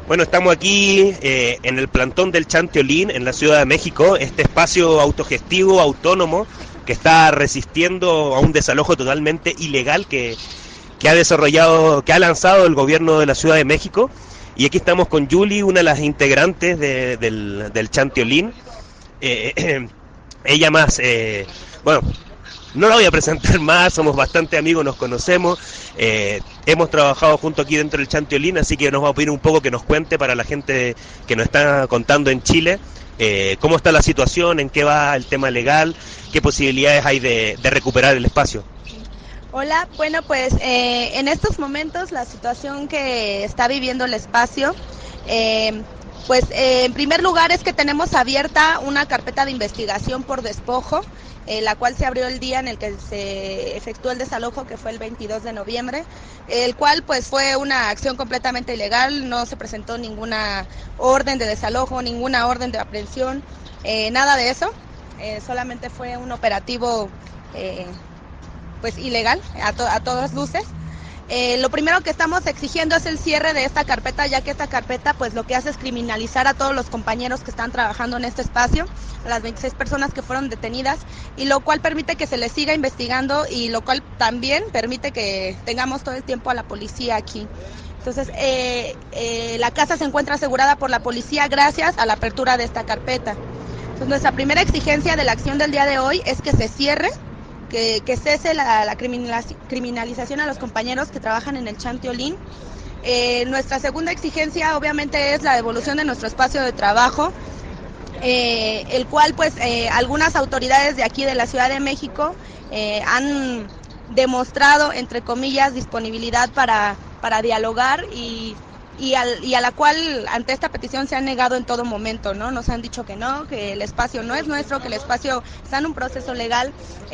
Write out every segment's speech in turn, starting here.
Bueno, estamos aquí en el plantón del Chantiolín, en la Ciudad de México, este espacio autogestivo, autónomo, que está resistiendo a un desalojo totalmente ilegal que ha desarrollado, que ha lanzado el gobierno de la Ciudad de México. Y aquí estamos con Julie, una de las integrantes del Chantiolín. Ella más, bueno, no la voy a presentar más, somos bastante amigos, nos conocemos, hemos trabajado junto aquí dentro del Chantiolín, así que nos va a pedir un poco que nos cuente para la gente que nos está contando en Chile, cómo está la situación, en qué va el tema legal, qué posibilidades hay de recuperar el espacio. Hola, bueno pues en estos momentos la situación que está viviendo el espacio, en primer lugar es que tenemos abierta una carpeta de investigación por despojo, la cual se abrió el día en el que se efectuó el desalojo, que fue el 22 de noviembre, el cual pues fue una acción completamente ilegal, no se presentó ninguna orden de desalojo, ninguna orden de aprehensión, nada de eso, solamente fue un operativo pues ilegal a todas luces. Lo primero que estamos exigiendo es el cierre de esta carpeta, ya que esta carpeta pues lo que hace es criminalizar a todos los compañeros que están trabajando en este espacio, a las 26 personas que fueron detenidas, y lo cual permite que se les siga investigando y lo cual también permite que tengamos todo el tiempo a la policía aquí. Entonces, la casa se encuentra asegurada por la policía gracias a la apertura de esta carpeta. Entonces, nuestra primera exigencia de la acción del día de hoy es que se cierre, que cese la criminalización a los compañeros que trabajan en el Chantiolín. Nuestra segunda exigencia obviamente es la devolución de nuestro espacio de trabajo, el cual pues algunas autoridades de aquí de la Ciudad de México han demostrado, entre comillas, disponibilidad para dialogar y a la cual ante esta petición se han negado en todo momento, ¿no? Nos han dicho que no, que el espacio no es nuestro, que el espacio está en un proceso legal.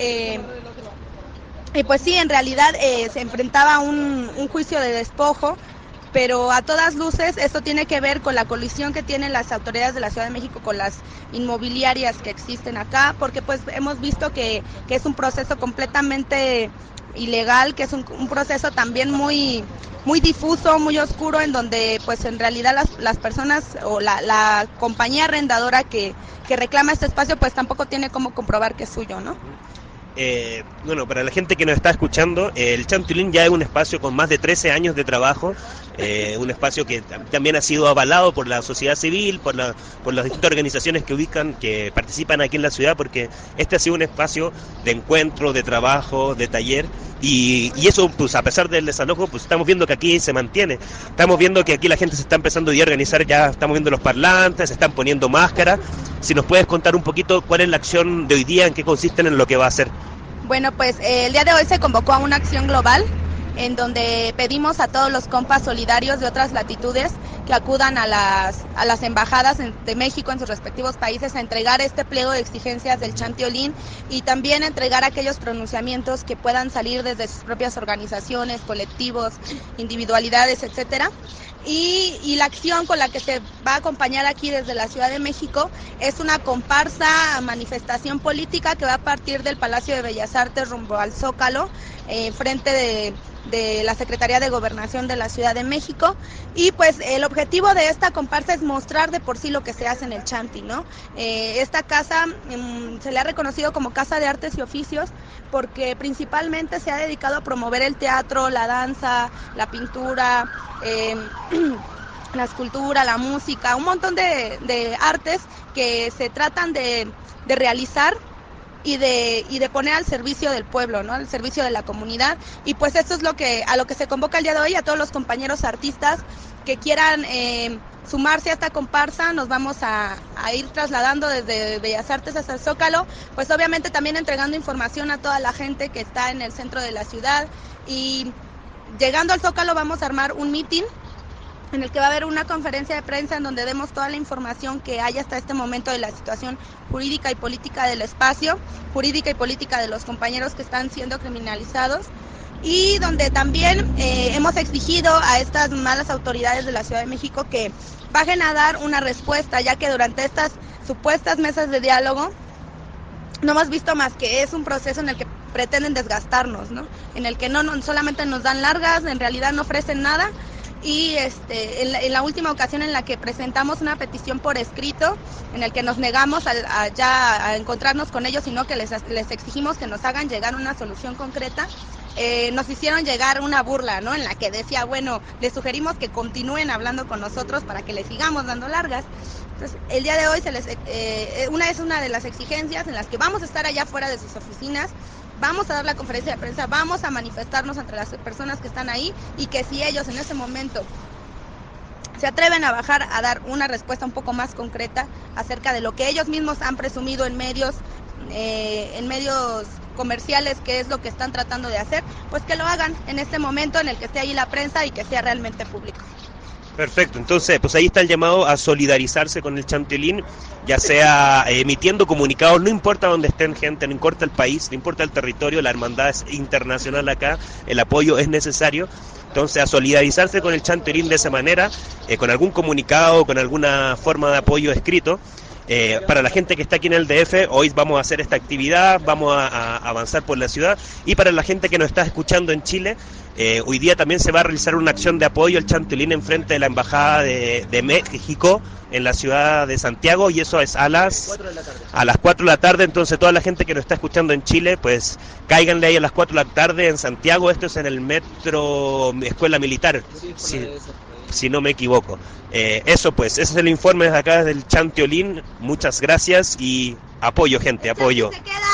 Y pues sí, en realidad se enfrentaba a un juicio de despojo, pero a todas luces esto tiene que ver con la colisión que tienen las autoridades de la Ciudad de México con las inmobiliarias que existen acá, porque pues hemos visto que es un proceso completamente ilegal, que es un proceso también muy difuso, muy oscuro, en donde pues en realidad las personas o la compañía arrendadora que reclama este espacio pues tampoco tiene cómo comprobar que es suyo, ¿no? Bueno, para la gente que nos está escuchando, el Chantiolín ya es un espacio con más de 13 años de trabajo, un espacio que también ha sido avalado por la sociedad civil, por las distintas organizaciones que participan aquí en la ciudad, porque este ha sido un espacio de encuentro, de trabajo, de taller, y eso pues a pesar del desalojo pues estamos viendo que aquí se mantiene, estamos viendo que aquí la gente se está empezando a organizar, ya estamos viendo los parlantes, se están poniendo máscaras. Si nos puedes contar un poquito cuál es la acción de hoy día, en qué consiste, en lo que va a hacer. Bueno, pues el día de hoy se convocó a una acción global en donde pedimos a todos los compas solidarios de otras latitudes que acudan a las embajadas de México en sus respectivos países a entregar este pliego de exigencias del Chantiolín y también a entregar aquellos pronunciamientos que puedan salir desde sus propias organizaciones, colectivos, individualidades, etcétera. Y la acción con la que se va a acompañar aquí desde la Ciudad de México es una comparsa, manifestación política que va a partir del Palacio de Bellas Artes rumbo al Zócalo, frente de la Secretaría de Gobernación de la Ciudad de México, y pues el objetivo de esta comparsa es mostrar de por sí lo que se hace en el Chanti, ¿no? Esta casa se le ha reconocido como Casa de Artes y Oficios porque principalmente se ha dedicado a promover el teatro, la danza, la pintura, la escultura, la música, un montón de artes que se tratan de realizar y de poner al servicio del pueblo, ¿no? Al servicio de la comunidad. Y pues esto es a lo que se convoca el día de hoy. A todos los compañeros artistas que quieran sumarse a esta comparsa, nos vamos a ir trasladando desde Bellas Artes hasta el Zócalo, pues obviamente también entregando información a toda la gente que está en el centro de la ciudad, y llegando al Zócalo vamos a armar un meeting en el que va a haber una conferencia de prensa en donde demos toda la información que hay hasta este momento de la situación jurídica y política del espacio, jurídica y política de los compañeros que están siendo criminalizados, y donde también hemos exigido a estas malas autoridades de la Ciudad de México que bajen a dar una respuesta, ya que durante estas supuestas mesas de diálogo no hemos visto más que es un proceso en el que pretenden desgastarnos, ¿no? En el que no solamente nos dan largas, en realidad no ofrecen nada. y en la última ocasión en la que presentamos una petición por escrito, en el que nos negamos a encontrarnos con ellos, sino que les exigimos que nos hagan llegar una solución concreta, nos hicieron llegar una burla, ¿no? En la que decía, bueno, les sugerimos que continúen hablando con nosotros para que les sigamos dando largas. Entonces, el día de hoy es una de las exigencias en las que vamos a estar allá fuera de sus oficinas, vamos a dar la conferencia de prensa, vamos a manifestarnos entre las personas que están ahí, y que si ellos en ese momento se atreven a bajar a dar una respuesta un poco más concreta acerca de lo que ellos mismos han presumido en medios comerciales, que es lo que están tratando de hacer, pues que lo hagan en este momento en el que esté ahí la prensa y que sea realmente público. Perfecto, entonces pues ahí está el llamado a solidarizarse con el Chantolín, ya sea emitiendo comunicados, no importa dónde estén gente, no importa el país, no importa el territorio, la hermandad es internacional acá, el apoyo es necesario, entonces a solidarizarse con el Chantolín de esa manera, con algún comunicado, con alguna forma de apoyo escrito. Para la gente que está aquí en el DF, hoy vamos a hacer esta actividad, vamos a avanzar por la ciudad, y para la gente que nos está escuchando en Chile, hoy día también se va a realizar una acción de apoyo al Chantolín enfrente de la Embajada de México en la ciudad de Santiago, y eso es a las 4 de la tarde, entonces toda la gente que nos está escuchando en Chile, pues cáiganle ahí a las 4 de la tarde en Santiago, esto es en el metro Escuela Militar. Sí, si no me equivoco. Eso pues, ese es el informe desde acá desde el Chantolín. Muchas gracias y apoyo, gente, apoyo.